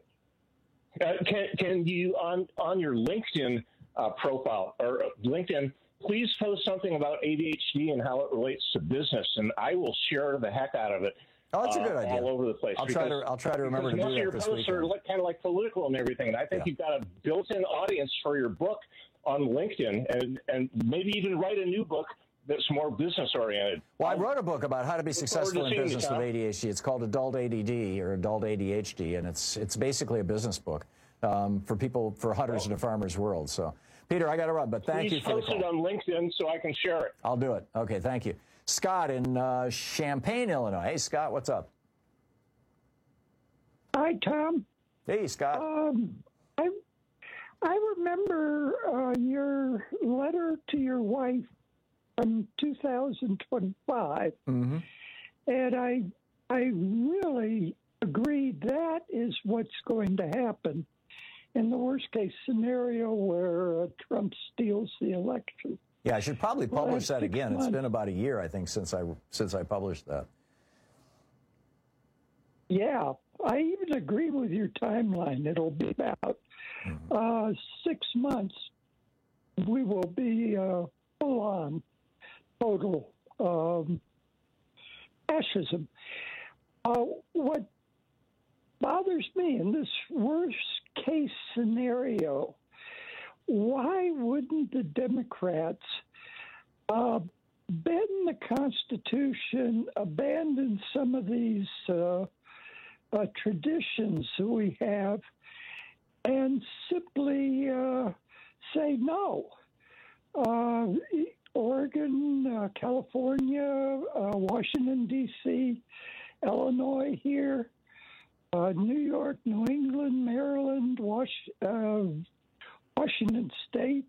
Can you, on your LinkedIn profile or LinkedIn, please post something about ADHD and how it relates to business, and I will share the heck out of it. Oh, that's a good idea. All over the place. I'll try to remember to do that this weekend. Most of your posts are kind of like political and everything, and I think you've got a built-in audience for your book on LinkedIn, and maybe even write a new book that's more business-oriented. Well, I wrote a book about how to be successful in business with ADHD. It's called Adult ADD or Adult ADHD, and it's basically a business book for people, for hunters in a farmer's world. So, Peter, I got to run, but thank you for the call. Please post it on LinkedIn so I can share it. I'll do it. Okay, thank you. Scott in Champaign, Illinois. Hey, Scott, what's up? Hi, Tom. Hey, Scott. I remember your letter to your wife from 2025, and I really agree that is what's going to happen in the worst-case scenario where Trump steals the election. Yeah, I should probably publish that again. It's been about a year, I think, since I published that. Yeah, I even agree with your timeline. It'll be about 6 months. We will be full on total fascism. What bothers me in this worst case scenario, why wouldn't the Democrats bend the Constitution, abandon some of these traditions that we have, and simply say no? Oregon, California, Washington, D.C., Illinois here, New York, New England, Maryland, Washington State,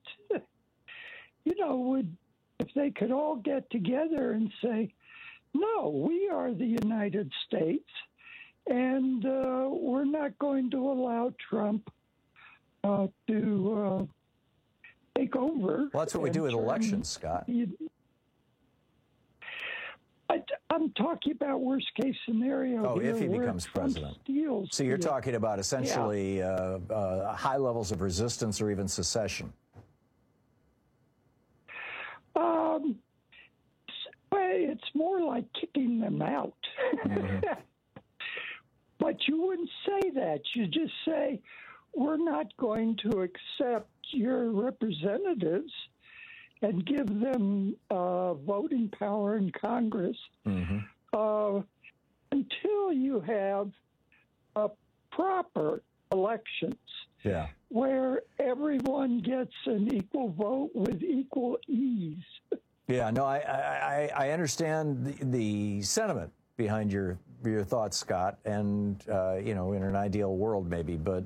if they could all get together and say, no, we are the United States, and we're not going to allow Trump to take over. Well, that's what we do with elections, Scott. I'm talking about worst-case scenario. Oh, if he becomes president. So you're talking about essentially high levels of resistance or even secession. It's more like kicking them out. But you wouldn't say that. You just say, we're not going to accept your representatives and give them voting power in Congress until you have proper elections where everyone gets an equal vote with equal ease. Yeah, no, I understand the sentiment behind your thoughts, Scott, and in an ideal world maybe, but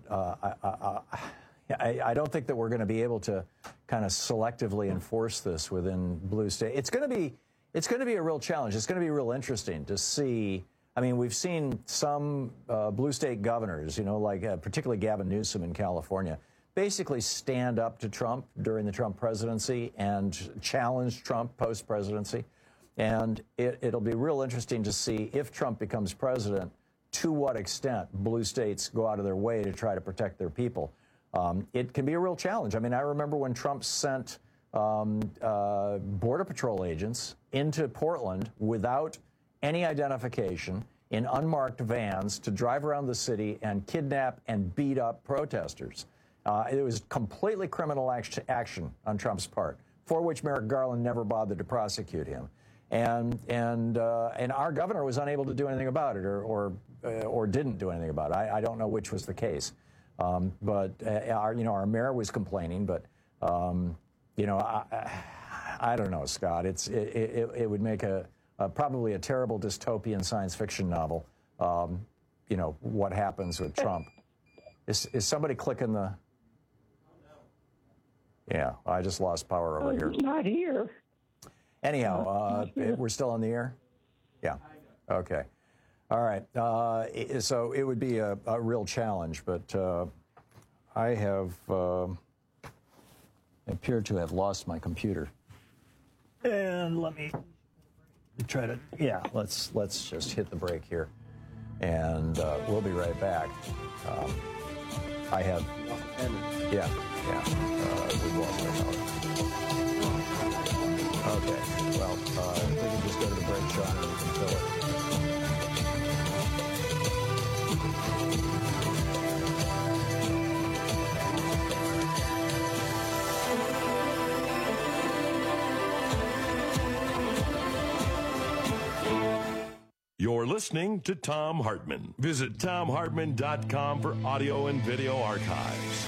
I don't think that we're going to be able to kind of selectively enforce this within blue state. It's going to be a real challenge. It's going to be real interesting to see. I mean, we've seen some blue state governors, like particularly Gavin Newsom in California, basically stand up to Trump during the Trump presidency and challenge Trump post-presidency. And it'll be real interesting to see if Trump becomes president, to what extent blue states go out of their way to try to protect their people. It can be a real challenge. I mean, I remember when Trump sent Border Patrol agents into Portland without any identification in unmarked vans to drive around the city and kidnap and beat up protesters. It was completely criminal action on Trump's part, for which Merrick Garland never bothered to prosecute him. And our governor was unable to do anything about it, or didn't do anything about it. I don't know which was the case. But our mayor was complaining, but I don't know, Scott. It would make probably a terrible dystopian science fiction novel. What happens with Trump? Is somebody clicking the? Yeah, I just lost power over here. Not here. Anyhow, we're still on the air? Yeah. Okay. All right. So it would be a real challenge, but I have appeared to have lost my computer. And let me let's just hit the break here, and we'll be right back. We lost our power. Okay, well, we can just go to the break, Sean, and we can fill it. You're listening to Thom Hartmann. Visit ThomHartmann.com for audio and video archives.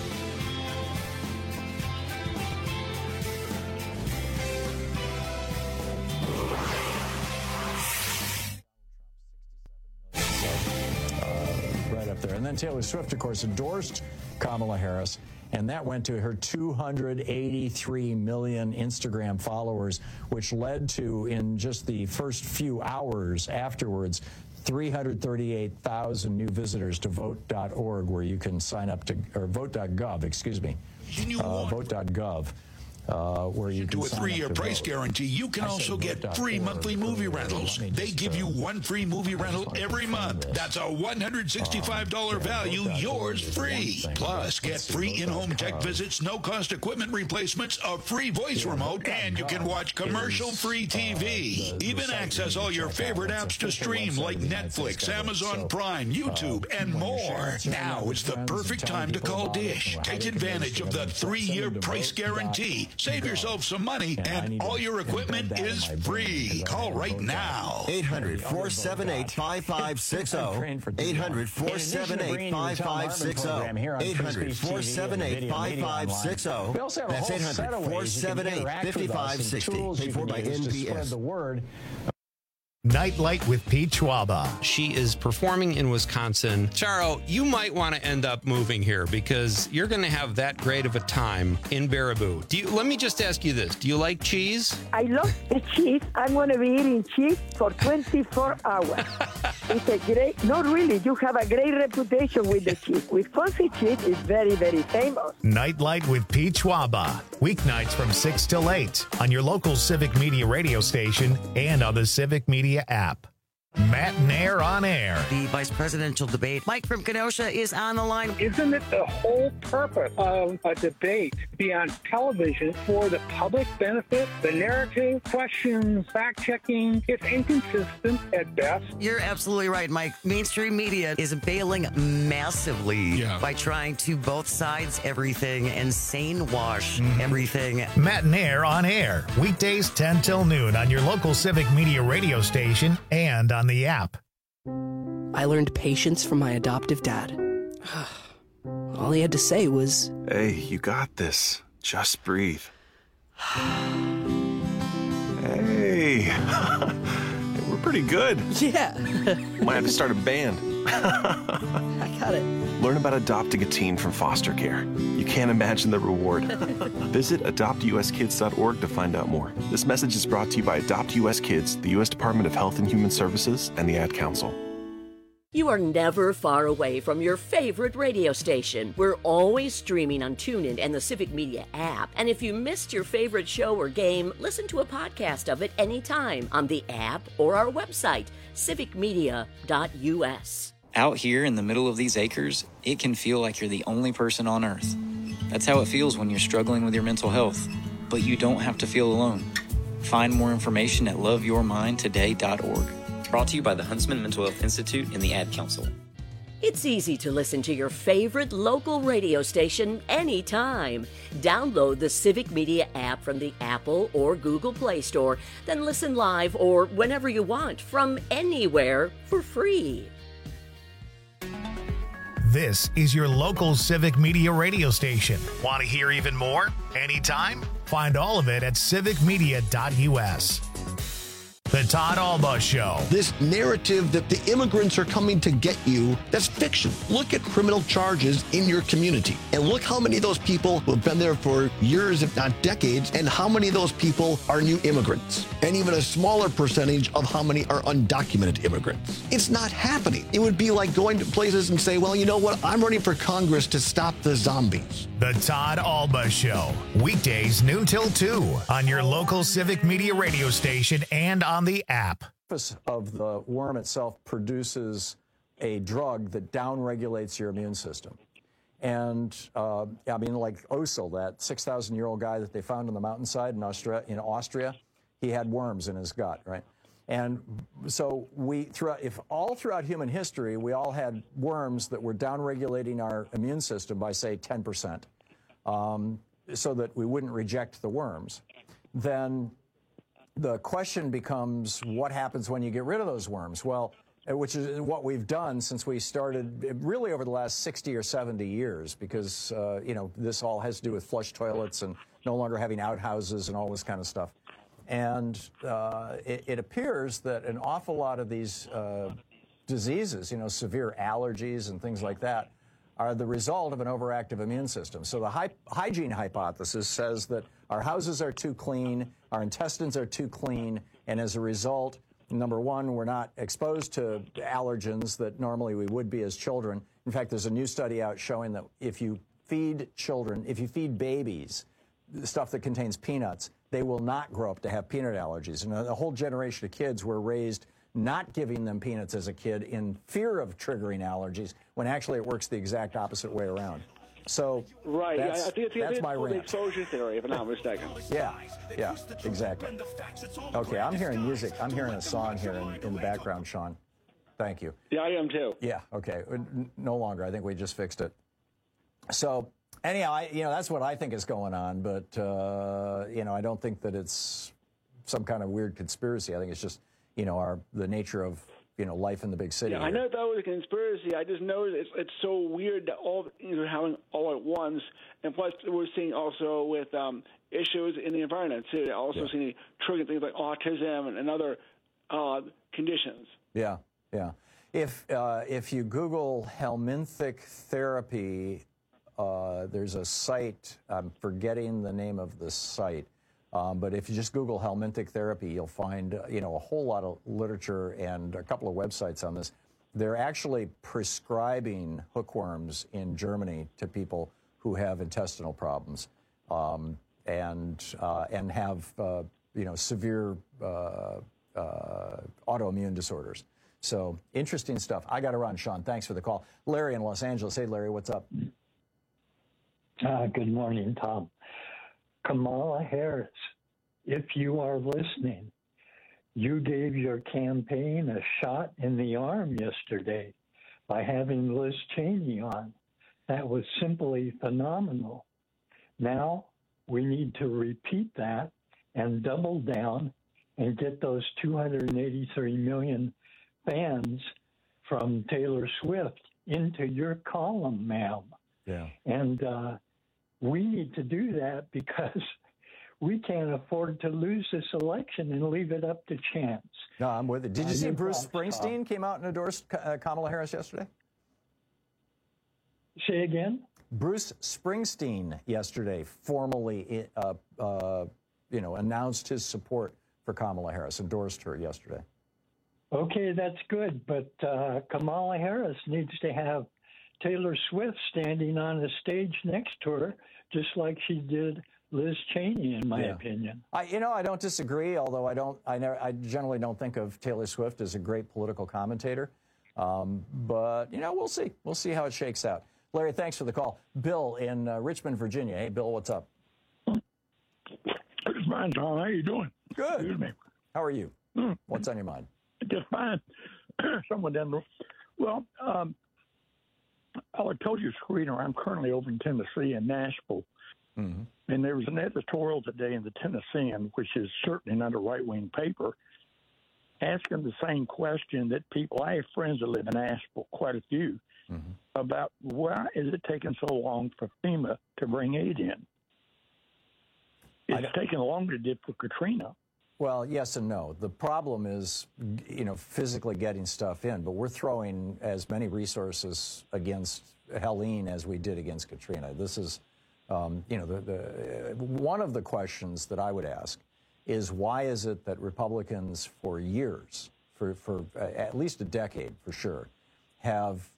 Right up there. And then Taylor Swift, of course, endorsed Kamala Harris, and that went to her 283 million Instagram followers, which led to, in just the first few hours afterwards, 338,000 new visitors to vote.org, where you can sign up to, or vote.gov, excuse me, vote.gov. Where you can do a 3-year price guarantee. You can also get free monthly movie rentals. They give you one free movie rental every month. That's a $165 value, yours free. Plus, get free in-home tech visits, no-cost equipment replacements, a free voice remote, and you can watch commercial-free TV. Even access all your favorite apps to stream like Netflix, Amazon Prime, YouTube, and more. Now is the perfect time to call Dish. Take advantage of the 3-year price guarantee. Save yourself some money, and all your equipment is free. Call right now. 800-478-5560. 800-478-5560. 800-478-5560. That's 800-478-5560. Paid for by NBS. Nightlight with Pete Schwaba. She is performing in Wisconsin. Charo, you might want to end up moving here because you're going to have that great of a time in Baraboo. Let me just ask you this. Do you like cheese? I love the cheese. I'm going to be eating cheese for 24 hours. It's a great, not really, you have a great reputation with the cheese. Wisconsin cheese is very, very famous. Nightlight with Pete Schwaba. Weeknights from 6 till 8 on your local Civic Media radio station and on the Civic Media app. Matt Nair on air. The vice presidential debate. Mike from Kenosha is on the line. Isn't it the whole purpose of a debate to be on television for the public benefit? The narrative, questions, fact-checking, it's inconsistent at best. You're absolutely right, Mike. Mainstream media is bailing massively by trying to both sides everything and sane wash everything. Matt Nair on air. Weekdays 10 till noon on your local Civic Media radio station and on the app. I learned patience from my adoptive dad. All he had to say was, "Hey, you got this. Just breathe." Hey, we're pretty good. Yeah. Might have to start a band. I got it. Learn about adopting a teen from foster care. You can't imagine the reward. Visit adoptuskids.org to find out more. This message is brought to you by Adopt US Kids, the U.S. Department of Health and Human Services, and the Ad Council. You are never far away from your favorite radio station. We're always streaming on TuneIn and the Civic Media app. And if you missed your favorite show or game, listen to a podcast of it anytime on the app or our website, civicmedia.us. Out here in the middle of these acres, it can feel like you're the only person on Earth. That's how it feels when you're struggling with your mental health. But you don't have to feel alone. Find more information at loveyourmindtoday.org. Brought to you by the Huntsman Mental Health Institute and the Ad Council. It's easy to listen to your favorite local radio station anytime. Download the Civic Media app from the Apple or Google Play Store, then listen live or whenever you want from anywhere for free. This is your local Civic Media radio station. Want to hear even more? Anytime? Find all of it at civicmedia.us. The Todd Alba Show. This narrative that the immigrants are coming to get you, that's fiction. Look at criminal charges in your community and look how many of those people who have been there for years, if not decades, and how many of those people are new immigrants, and even a smaller percentage of how many are undocumented immigrants. It's not happening. It would be like going to places and say, well, you know what? I'm running for Congress to stop the zombies. The Todd Alba Show. Weekdays noon till 2 on your local Civic Media radio station and on on the app. Of the worm itself produces a drug that downregulates your immune system. And I mean, like Osil, that 6,000-year-old guy that they found on the mountainside in Austria, he had worms in his gut, right? And so throughout human history, we all had worms that were downregulating our immune system by, say, 10%, so that we wouldn't reject the worms. Then the question becomes, what happens when you get rid of those worms? Well, which is what we've done since we started, really over the last 60 or 70 years, because, this all has to do with flush toilets and no longer having outhouses and all this kind of stuff. And it appears that an awful lot of these diseases, severe allergies and things like that, are the result of an overactive immune system. So the hygiene hypothesis says that our houses are too clean, our intestines are too clean, and as a result, number one, we're not exposed to allergens that normally we would be as children. In fact, there's a new study out showing that if you feed babies stuff that contains peanuts, they will not grow up to have peanut allergies. And a whole generation of kids were raised not giving them peanuts as a kid in fear of triggering allergies, when actually it works the exact opposite way around. So right, that's, I think that's my rant. The exposure theory, if I'm not mistaken. Yeah, exactly. Okay, I'm hearing music. I'm hearing a song here in the background, Sean. Thank you. Yeah, I am too. Yeah, okay. No longer. I think we just fixed it. So anyhow, that's what I think is going on, but, I don't think that it's some kind of weird conspiracy. I think it's just, the nature of, life in the big city. Yeah, I know that was a conspiracy. I just know it's so weird that all happening all at once, and plus we're seeing also with issues in the environment too. They're also seeing triggering things like autism and other conditions. Yeah. If you Google helminthic therapy, there's a site. I'm forgetting the name of the site. But if you just Google helminthic therapy, you'll find, a whole lot of literature and a couple of websites on this. They're actually prescribing hookworms in Germany to people who have intestinal problems and have, severe autoimmune disorders. So interesting stuff. I got to run, Sean. Thanks for the call. Larry in Los Angeles. Hey, Larry, what's up? Good morning, Tom. Kamala Harris, if you are listening, you gave your campaign a shot in the arm yesterday by having Liz Cheney on. That was simply phenomenal. Now we need to repeat that and double down and get those 283 million fans from Taylor Swift into your column, ma'am. Yeah. And we need to do that because we can't afford to lose this election and leave it up to chance. No, I'm with it. Did you see Bruce Springsteen came out and endorsed Kamala Harris yesterday? Say again? Bruce Springsteen yesterday formally, announced his support for Kamala Harris, endorsed her yesterday. Okay, that's good, but Kamala Harris needs to have Taylor Swift standing on the stage next to her, just like she did Liz Cheney, in my opinion. I don't disagree, although I generally don't think of Taylor Swift as a great political commentator. But, we'll see. We'll see how it shakes out. Larry, thanks for the call. Bill in Richmond, Virginia. Hey, Bill, what's up? It's fine, Tom. How you doing? Good. Excuse me. How are you? What's on your mind? Just fine. Someone down the Well, I told you, screener, I'm currently over in Tennessee in Nashville. Mm-hmm. And there was an editorial today in the Tennessean, which is certainly not a right-wing paper, asking the same question that people, I have friends that live in Nashville, quite a few, about why is it taking so long for FEMA to bring aid in? It's taken longer than it did for Katrina. Well, yes and no. The problem is, physically getting stuff in, but we're throwing as many resources against Helene as we did against Katrina. This is, one of the questions that I would ask is why is it that Republicans for years, for at least a decade for sure, have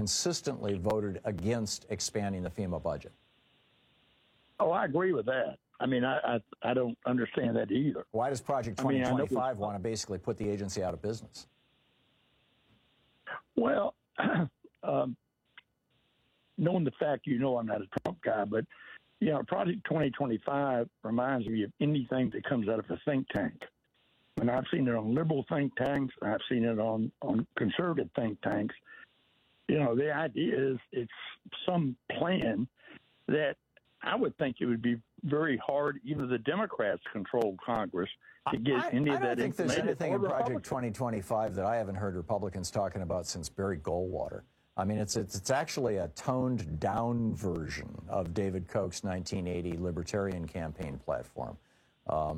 consistently voted against expanding the FEMA budget? Oh, I agree with that. I mean, I don't understand that either. Why does Project 2025 want to basically put the agency out of business? Well, knowing the fact, I'm not a Trump guy, but, Project 2025 reminds me of anything that comes out of a think tank. And I've seen it on liberal think tanks. I've seen it on conservative think tanks. The idea is it's some plan that I would think it would be very hard, even if the Democrats control Congress, to get any of that information. I don't think there's anything in Project 2025 that I haven't heard Republicans talking about since Barry Goldwater. I mean, it's actually a toned down version of David Koch's 1980 Libertarian campaign platform. I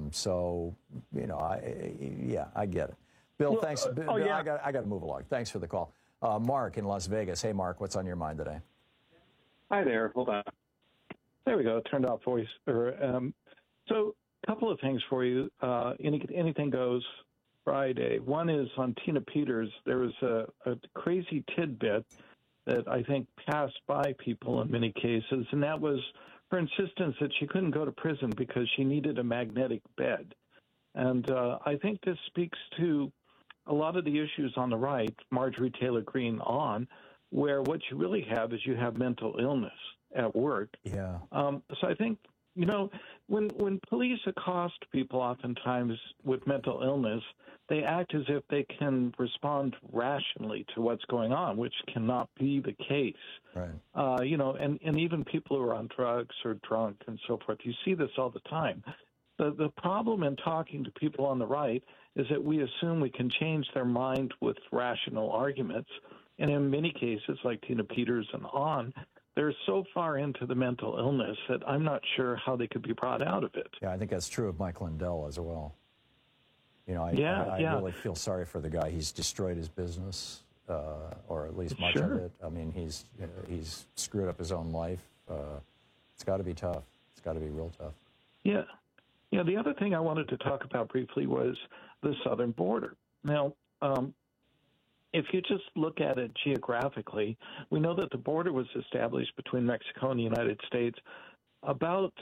get it. Bill, thanks. Bill, I got to move along. Thanks for the call. Mark in Las Vegas. Hey, Mark, what's on your mind today? Hi there. Hold on. There we go. Turned off voice. So a couple of things for you. Anything Goes Friday. One is on Tina Peters. There was a crazy tidbit that I think passed by people in many cases, and that was her insistence that she couldn't go to prison because she needed a magnetic bed. And I think this speaks to a lot of the issues on the right, Marjorie Taylor Greene on, where what you really have is you have mental illness at work. Yeah. So I think, when police accost people oftentimes with mental illness, they act as if they can respond rationally to what's going on, which cannot be the case. Right. And even people who are on drugs or drunk and so forth, you see this all the time. The problem in talking to people on the right is that we assume we can change their mind with rational arguments. And in many cases, like Tina Peters and on, they're so far into the mental illness that I'm not sure how they could be brought out of it. Yeah, I think that's true of Mike Lindell as well. I really feel sorry for the guy. He's destroyed his business, or at least much of it. I mean, he's screwed up his own life. It's got to be tough. It's got to be real tough. Yeah. Yeah, the other thing I wanted to talk about briefly was the southern border. Now, if you just look at it geographically, we know that the border was established between Mexico and the United States about,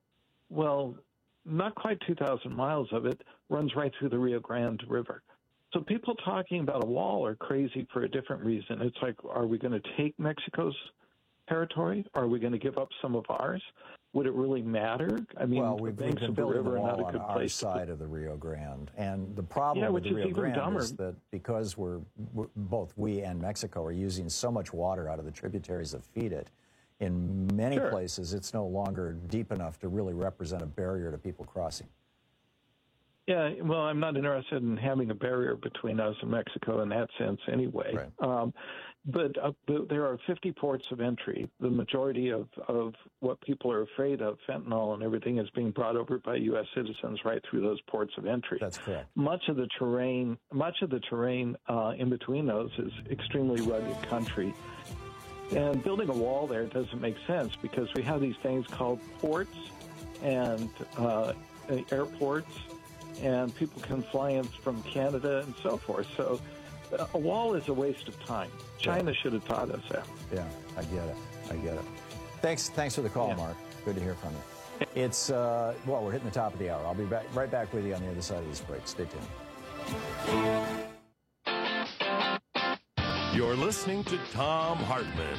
not quite 2,000 miles of it runs right through the Rio Grande River. So people talking about a wall are crazy for a different reason. It's like, are we going to take Mexico's territory? Are we going to give up some of ours? Would it really matter? I mean, we've been building a wall on our side of the Rio Grande, and the problem with the Rio Grande is that because both we and Mexico are using so much water out of the tributaries that feed it, in many places it's no longer deep enough to really represent a barrier to people crossing. Yeah, well, I'm not interested in having a barrier between us and Mexico in that sense anyway. Right. But there are 50 ports of entry. The majority of what people are afraid of, fentanyl and everything, is being brought over by U.S. citizens right through those ports of entry. That's correct. Much of the terrain in between those is extremely rugged country. And building a wall there doesn't make sense because we have these things called ports and airports, and people can fly in from Canada and so forth. So a wall is a waste of time. China should have taught us that. Yeah, I get it. Thanks for the call, Mark. Good to hear from you. It's, we're hitting the top of the hour. I'll be right back with you on the other side of this break. Stay tuned. You're listening to Thom Hartmann.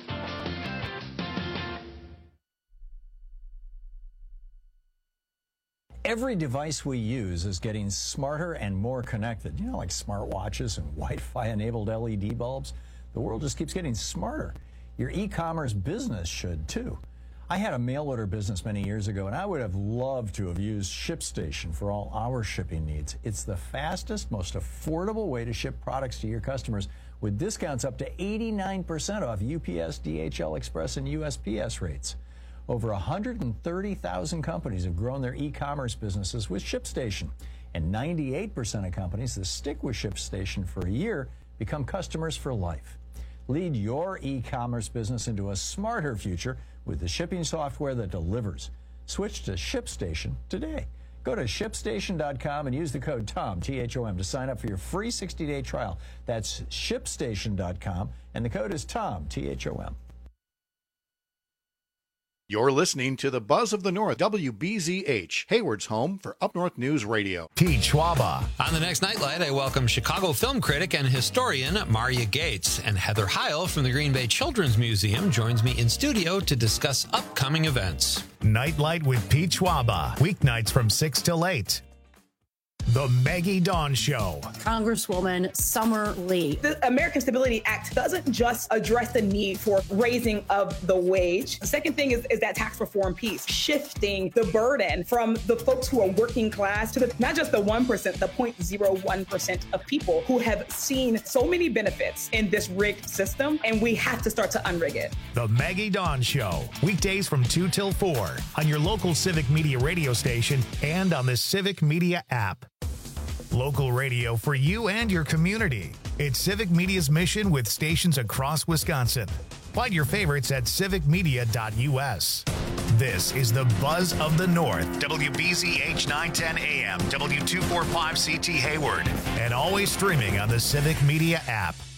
Every device we use is getting smarter and more connected. Like smartwatches and Wi-Fi enabled LED bulbs. The world just keeps getting smarter. Your e-commerce business should too. I had a mail order business many years ago, and I would have loved to have used ShipStation for all our shipping needs. It's the fastest, most affordable way to ship products to your customers with discounts up to 89% off UPS, DHL Express, and USPS rates. Over 130,000 companies have grown their e-commerce businesses with ShipStation, and 98% of companies that stick with ShipStation for a year become customers for life. Lead your e-commerce business into a smarter future with the shipping software that delivers. Switch to ShipStation today. Go to ShipStation.com and use the code TOM, T-H-O-M, to sign up for your free 60-day trial. That's ShipStation.com, and the code is TOM, T-H-O-M. You're listening to the Buzz of the North, WBZH, Hayward's home for Up North News Radio. Pete Schwaba. On the next Nightlight, I welcome Chicago film critic and historian Maria Gates. And Heather Heil from the Green Bay Children's Museum joins me in studio to discuss upcoming events. Nightlight with Pete Schwaba. Weeknights from 6 till 8. The Maggie Dawn Show. Congresswoman Summer Lee. The American Stability Act doesn't just address the need for raising of the wage. The second thing is that tax reform piece, shifting the burden from the folks who are working class to not just the 1%, the 0.01% of people who have seen so many benefits in this rigged system, and we have to start to unrig it. The Maggie Dawn Show. Weekdays from 2 till 4 on your local Civic Media radio station and on the Civic Media app. Local radio for you and your community. It's Civic Media's mission with stations across Wisconsin. Find your favorites at civicmedia.us. This is the Buzz of the North. WBZH 910 AM, W245CT Hayward. And always streaming on the Civic Media app.